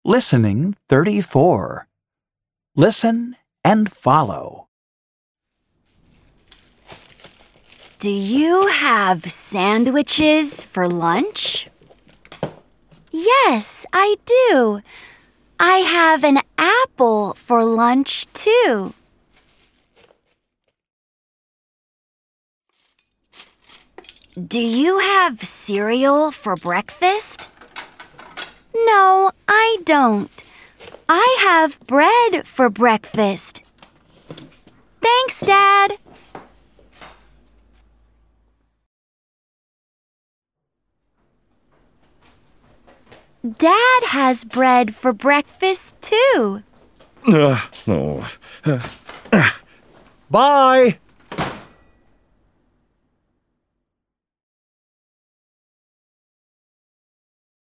Listening 34. Listen and follow. Do you have sandwiches for lunch? Yes, I do. I have an apple for lunch, too. Do you have cereal for breakfast? No, I don't. I have bread for breakfast. Thanks, Dad. Dad has bread for breakfast, too. Bye!